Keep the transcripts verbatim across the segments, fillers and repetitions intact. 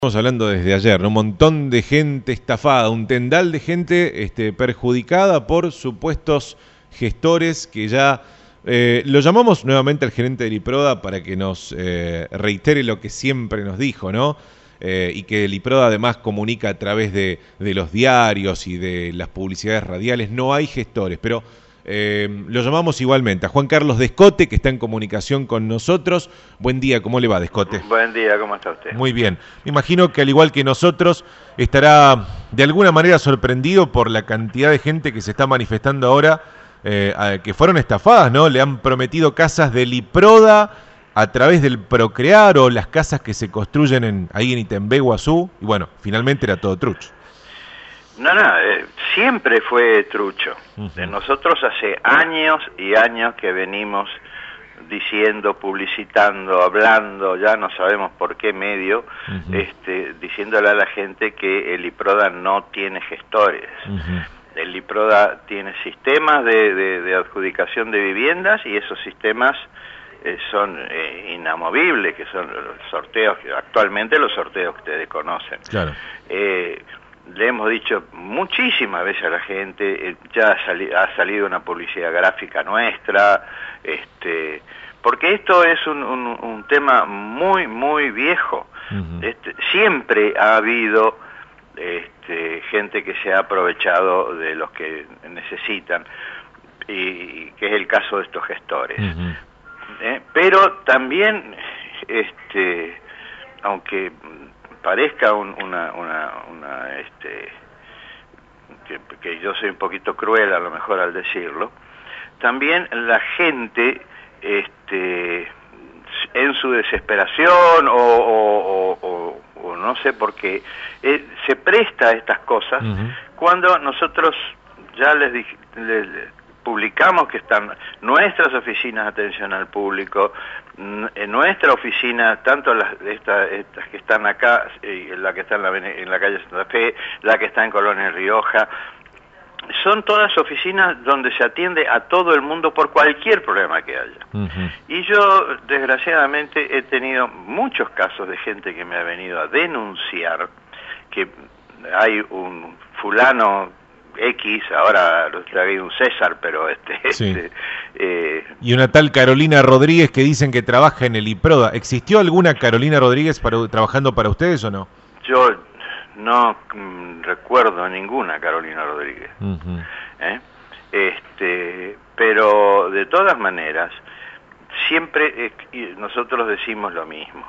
Estamos hablando desde ayer, ¿no? Un montón de gente estafada, un tendal de gente este, perjudicada por supuestos gestores que ya... Eh, lo llamamos nuevamente al gerente del IPRODA para que nos eh, reitere lo que siempre nos dijo, ¿no? Eh, y que el IPRODA además comunica a través de, de los diarios y de las publicidades radiales. No hay gestores, pero... Eh, lo llamamos igualmente a Juan Carlos Descote, que está en comunicación con nosotros. Buen día, ¿cómo le va, Descote? Buen día, ¿cómo está usted? Muy bien. Me imagino que al igual que nosotros estará de alguna manera sorprendido por la cantidad de gente que se está manifestando ahora, eh, a, que fueron estafadas, ¿no? Le han prometido casas del IPRODA a través del Procrear o las casas que se construyen en, ahí en Itembé, Guazú, y bueno, finalmente era todo trucho. No, no, eh, siempre fue trucho. Uh-huh. Nosotros hace años y años que venimos diciendo, publicitando, hablando, ya no sabemos por qué medio, uh-huh. este, diciéndole a la gente que el IPRODA no tiene gestores. Uh-huh. El IPRODA tiene sistemas de, de, de adjudicación de viviendas y esos sistemas eh, son eh, inamovibles, que son los sorteos, actualmente los sorteos que ustedes conocen. Claro. Eh, Le hemos dicho muchísimas veces a la gente, eh, ya ha, sali ha salido una publicidad gráfica nuestra, este, porque esto es un, un, un tema muy, muy viejo. Uh-huh. este, siempre ha habido este, gente que se ha aprovechado de los que necesitan, y, y que es el caso de estos gestores. Uh-huh. eh, pero también, este, aunque... parezca un, una, una, una este, que, que yo soy un poquito cruel a lo mejor al decirlo, también la gente, este, en su desesperación o, o, o, o no sé por qué, eh, se presta a estas cosas. Uh-huh. Cuando nosotros ya les, dij, les, les publicamos que están nuestras oficinas de atención al público, en nuestra oficina, tanto las estas, estas que están acá, la que está en la, en la calle Santa Fe, la que está en Colonia Rioja, son todas oficinas donde se atiende a todo el mundo por cualquier problema que haya. Uh-huh. Y yo, desgraciadamente, he tenido muchos casos de gente que me ha venido a denunciar que hay un fulano X, ahora lo trae un César, pero este... Sí. este eh, y una tal Carolina Rodríguez que dicen que trabaja en el IPRODA. ¿Existió alguna Carolina Rodríguez para, trabajando para ustedes o no? Yo no mm, recuerdo ninguna Carolina Rodríguez. Uh-huh. ¿Eh? Este, pero de todas maneras, siempre eh, nosotros decimos lo mismo.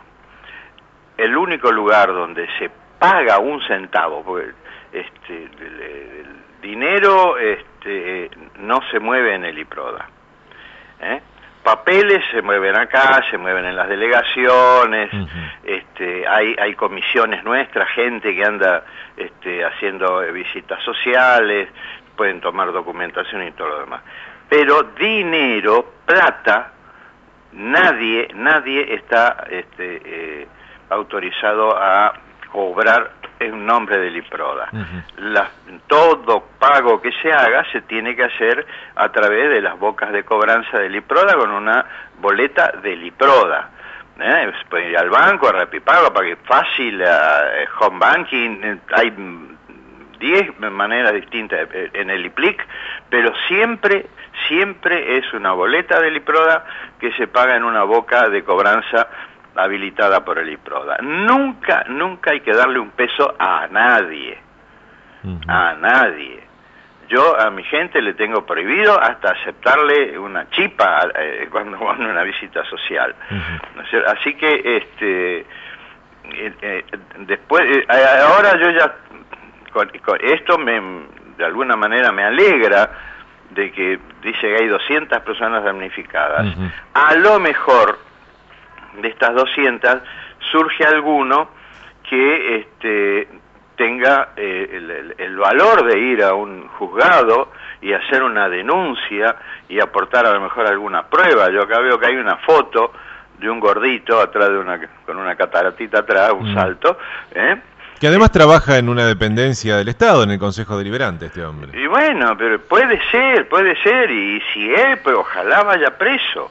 El único lugar donde se paga un centavo, porque este, el, el dinero este, no se mueve en el IPRODA. ¿Eh? Papeles se mueven acá, se mueven en las delegaciones, uh-huh. este, hay, hay comisiones nuestras, gente que anda este, haciendo visitas sociales, pueden tomar documentación y todo lo demás. Pero dinero, plata, nadie, nadie está este, eh, autorizado a cobrar en nombre del IPRODA. Uh-huh. La, todo pago que se haga se tiene que hacer a través de las bocas de cobranza del IPRODA con una boleta del IPRODA. ¿Eh? Puede ir al banco, a Rapipago, para que fácil, a home banking, hay diez maneras distintas en el IPLIC, pero siempre, siempre es una boleta del IPRODA que se paga en una boca de cobranza habilitada por el IPRODA. Nunca, nunca hay que darle un peso a nadie, uh-huh. a nadie. Yo a mi gente le tengo prohibido hasta aceptarle una chipa eh, cuando van a una visita social. Uh-huh. Así que este eh, eh, después eh, ahora yo ya con, con esto me de alguna manera me alegra de que dice que hay doscientas personas damnificadas. Uh-huh. A lo mejor de estas doscientas surge alguno que este, tenga eh, el, el, el valor de ir a un juzgado y hacer una denuncia y aportar a lo mejor alguna prueba. Yo acá veo que hay una foto de un gordito atrás de una con una cataratita atrás, un mm. salto, ¿eh? Que además trabaja en una dependencia del Estado, en el Consejo Deliberante, este hombre. Y bueno, pero puede ser, puede ser, y si es, pues ojalá vaya preso.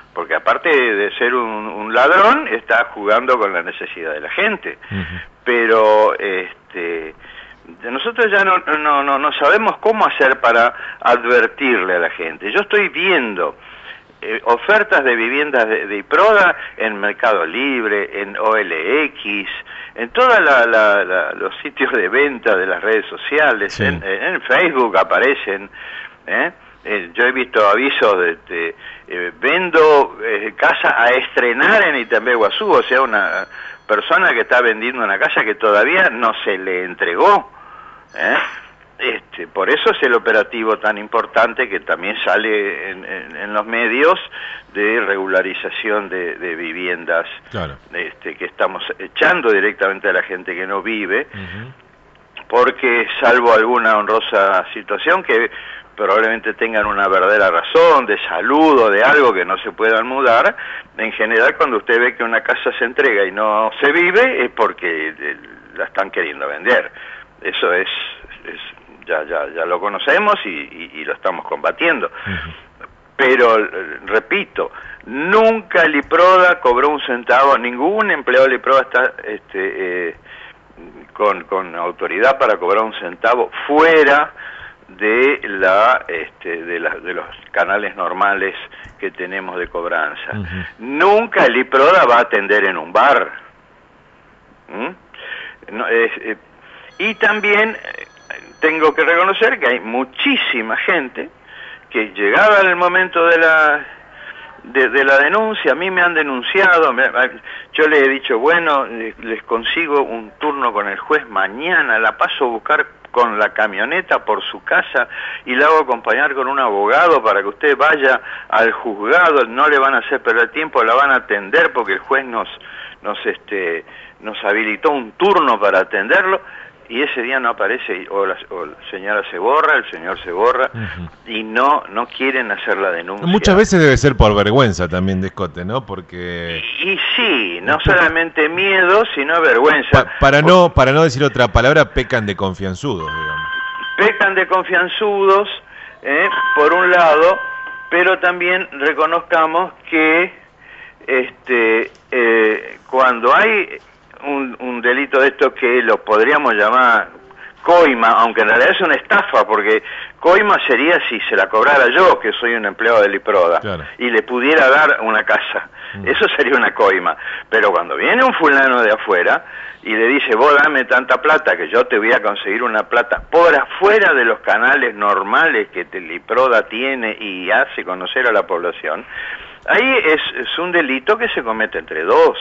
porque aparte de ser un, un ladrón, está jugando con la necesidad de la gente. Uh-huh. Pero este, nosotros ya no, no, no, no sabemos cómo hacer para advertirle a la gente. Yo estoy viendo eh, ofertas de viviendas de, de IPRODA en Mercado Libre, en O L X, en todos la, la, la, los sitios de venta de las redes sociales, sí. en, en Facebook aparecen, ¿eh? Eh, yo he visto avisos de, de eh, vendo eh, casa a estrenar en Itambeguazú, o sea, una persona que está vendiendo una casa que todavía no se le entregó, ¿eh? Este, por eso es el operativo tan importante que también sale en, en, en los medios de regularización de, de viviendas, claro. este, que estamos echando directamente a la gente que no vive, uh-huh. porque salvo alguna honrosa situación que probablemente tengan una verdadera razón de salud o de algo que no se puedan mudar, en general cuando usted ve que una casa se entrega y no se vive es porque la están queriendo vender. Eso es, es ya ya ya lo conocemos y, y, y lo estamos combatiendo. Uh-huh. Pero, repito, nunca el IPRODA cobró un centavo, ningún empleado del IPRODA está este, eh, con, con autoridad para cobrar un centavo fuera de la este de, la, de los canales normales que tenemos de cobranza. Uh-huh. Nunca el IPRODA va a atender en un bar. ¿Mm? No, es, eh, y también eh, tengo que reconocer que hay muchísima gente que llegada el momento de la de, de la denuncia, a mí me han denunciado, me, yo le he dicho, bueno, les, les consigo un turno con el juez mañana, la paso a buscar con la camioneta por su casa y la hago acompañar con un abogado para que usted vaya al juzgado, no le van a hacer perder tiempo, la van a atender porque el juez nos nos este nos habilitó un turno para atenderlo y ese día no aparece o la, o la señora se borra, el señor se borra, uh-huh. y no no quieren hacer la denuncia. Muchas veces debe ser por vergüenza también, Descote, ¿no? Porque y, y sí, no solamente miedo, sino vergüenza. Pa para por... no para no decir otra palabra, pecan de confianzudos, digamos. Pecan de confianzudos, eh, por un lado, pero también reconozcamos que este eh, cuando hay Un, un delito de esto que lo podríamos llamar coima, aunque en realidad es una estafa, porque coima sería si se la cobrara yo, que soy un empleado del IPRODA, claro. y le pudiera dar una casa. Mm. Eso sería una coima. Pero cuando viene un fulano de afuera y le dice, vos dame tanta plata que yo te voy a conseguir una plata por afuera de los canales normales que el IPRODA tiene y hace conocer a la población, ahí es, es un delito que se comete entre dos.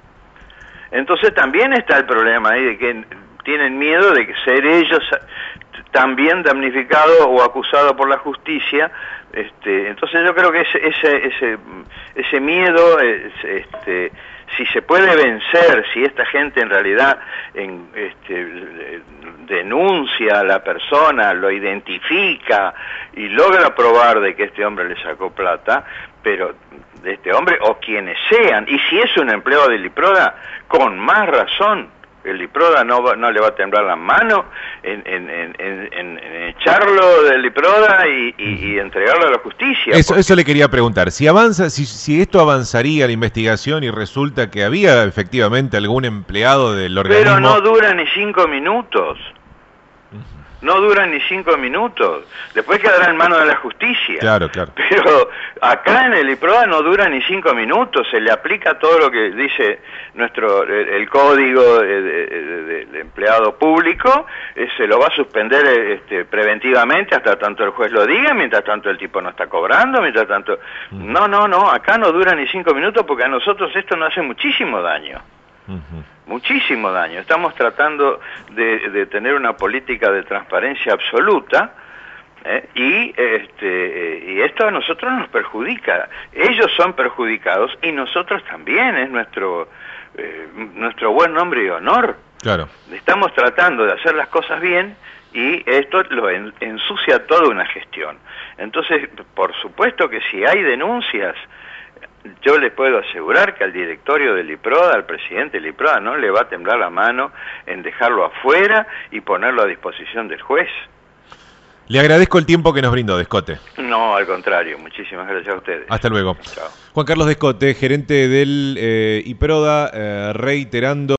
Entonces también está el problema ahí de que tienen miedo de que ser ellos también damnificados o acusados por la justicia. Este, entonces yo creo que ese ese ese, ese miedo, es, este, si se puede vencer, si esta gente en realidad en, este, denuncia a la persona, lo identifica y logra probar de que este hombre le sacó plata, pero de este hombre o quienes sean, y si es un empleado del IPRODA, con más razón, el IPRODA no va, no le va a temblar la mano en, en, en, en, en echarlo del IPRODA y, y, y entregarlo a la justicia. Eso, porque... eso le quería preguntar, si avanza, si, si esto avanzaría la investigación y resulta que había efectivamente algún empleado del organismo... Pero no dura ni cinco minutos. No duran ni cinco minutos. Después quedará en manos de la justicia. Claro, claro. Pero acá en el IPRODA no dura ni cinco minutos. Se le aplica todo lo que dice nuestro el, el código de, de, de, de empleado público. Eh, se lo va a suspender este, preventivamente hasta tanto el juez lo diga, mientras tanto el tipo no está cobrando, mientras tanto... Mm. No, no, no. Acá no dura ni cinco minutos porque a nosotros esto nos hace muchísimo daño. Uh-huh. Muchísimo daño. Estamos tratando de, de tener una política de transparencia absoluta, ¿eh? y este y esto a nosotros nos perjudica. Ellos son perjudicados y nosotros también, es nuestro eh, nuestro buen nombre y honor. Claro. Estamos tratando de hacer las cosas bien y esto lo en, ensucia toda una gestión. Entonces, por supuesto que si hay denuncias, yo les puedo asegurar que al directorio del IPRODA, al presidente del IPRODA, no le va a temblar la mano en dejarlo afuera y ponerlo a disposición del juez. Le agradezco el tiempo que nos brindó, Descote. No, al contrario, muchísimas gracias a ustedes. Hasta luego. Chao. Juan Carlos Descote, gerente del eh, IPRODA, eh, reiterando